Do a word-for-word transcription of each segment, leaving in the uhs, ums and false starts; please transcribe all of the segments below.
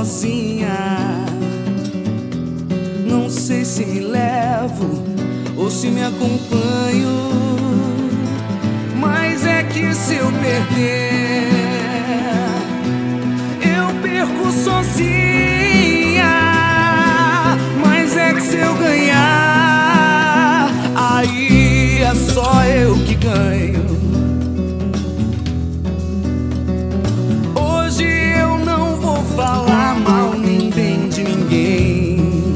sozinha. Não sei se me levo ou se me acompanho, mas é que se eu perder, eu perco sozinha. Mas é que se eu ganhar, aí é só eu que ganho. Hoje eu não vou falar mal nem bem de ninguém.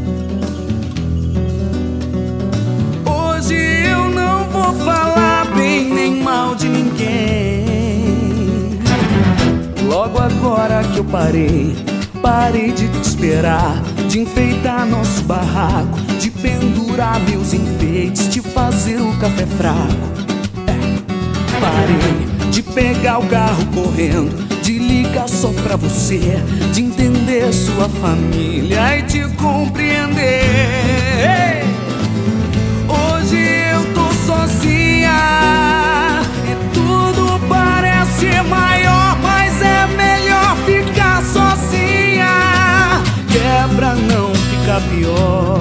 Hoje eu não vou falar bem nem mal de ninguém. Logo agora que eu parei, parei de te esperar, de enfeitar nosso barraco, de pendurar meus enfeites, de fazer o café fraco. É. Parei de pegar o carro correndo, de ligar só pra você, de entender sua família e te compreender. Hoje eu tô sozinha e tudo parece maior, mas é melhor ficar sozinha, que é pra não ficar pior.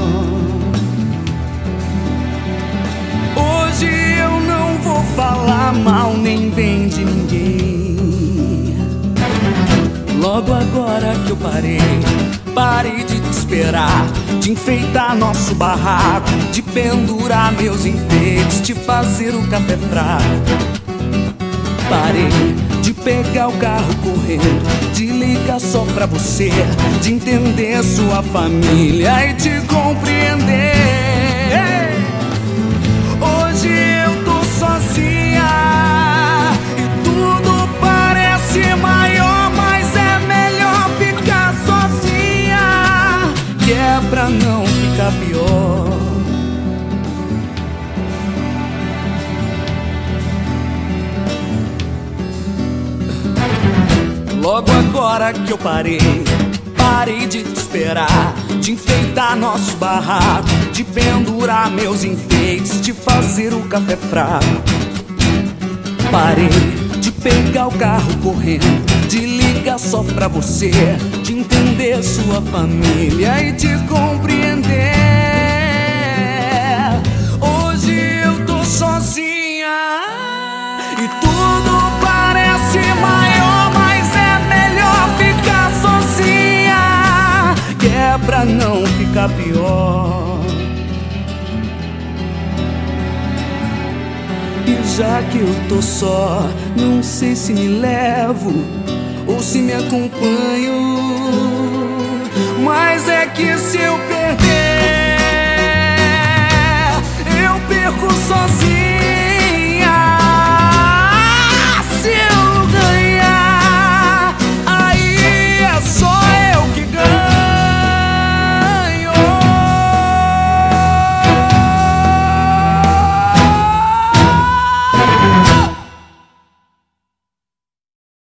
Hoje eu não vou falar mal nem bem de ninguém. Logo agora que eu parei, parei de te esperar, de enfeitar nosso barraco, de pendurar meus enfeites, de fazer o café fraco. Parei de pegar o carro correndo, de ligar só pra você, de entender sua família e te compreender. Hoje eu tô sozinha e tudo parece maior, mas é melhor ficar sozinha, que é pra não ficar pior. Logo agora que eu parei, parei de te esperar, de enfeitar nosso barraco, de pendurar meus enfeites, de fazer o café fraco. Parei de pegar o carro correndo, de ligar só pra você, de entender sua família e te compreender. Hoje eu tô sozinha e tudo parece maior, mas é melhor ficar sozinha, que é pra não ficar pior. E já que eu tô só, não sei se me levo ou se me acompanho, mas é que se eu perder,